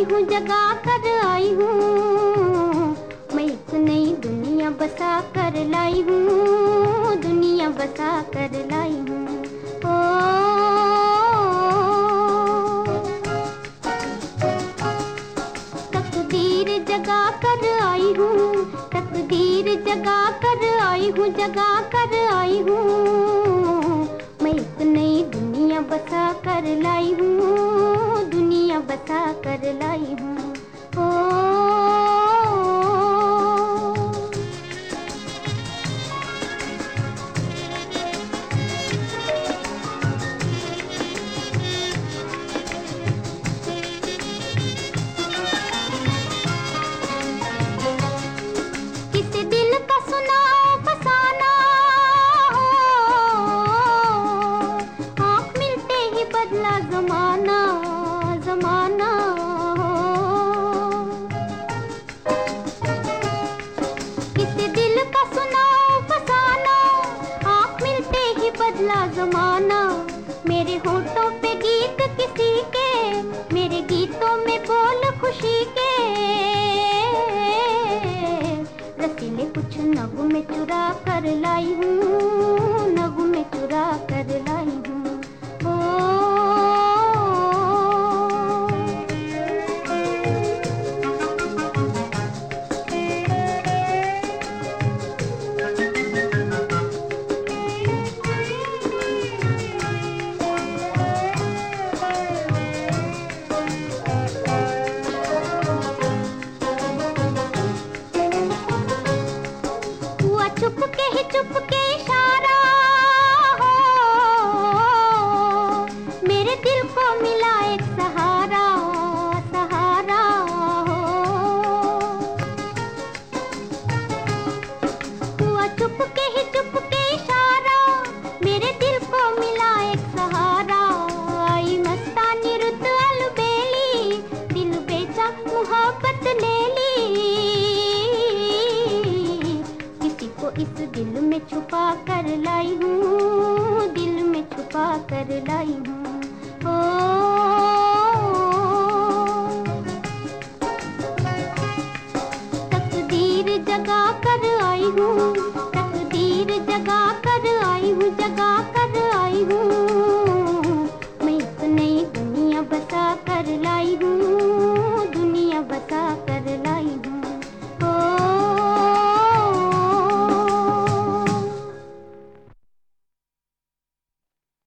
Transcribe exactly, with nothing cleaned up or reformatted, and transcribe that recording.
हूँ, जगा कर आई हूँ। मैं एक नई दुनिया बसा कर लाई हूँ, दुनिया बसा कर लाई हूँ। ओ तकदीर जगा कर आई हूँ, तकदीर जगा कर आई हूँ, जगा कर आई हूँ। मैं एक नई दुनिया बसा कर लाई हूँ, दुनिया बसा कर लाई हूँ। ओ किसी दिल का सुनाओ फसाना हो, आँख मिलते ही बदला जमाना, जमाना हो। किसी दिल का सुनाओ फसाना, आँख मिलते ही बदला जमाना। मेरे होठों पे गीत किसी के, मेरे गीतों में बोल खुशी के। रसीले कुछ नगमे चुरा कर लाई हूँ, नगमे चुरा कर लाई हूँ। ओ हुआ चुप के ही चुप के इशारा हो, मेरे दिल को मिला एक सहारा, सहारा हो। हुआ चुप के ही चुप के इशारा, मेरे दिल को मिला एक सहारा। आई मस्तानी रुत अलबेली, दिल बेचा मोहब्बत ले ली। किसी को इस दिल में छुपा कर लाई हूँ, दिल में छुपा कर लाई हूँ। ओ तकदीर जगा कर आई हूँ, तकदीर जगा कर आई हूँ, जगा कर आई हूँ। मैं एक नई दुनिया बसा कर लाई हूँ,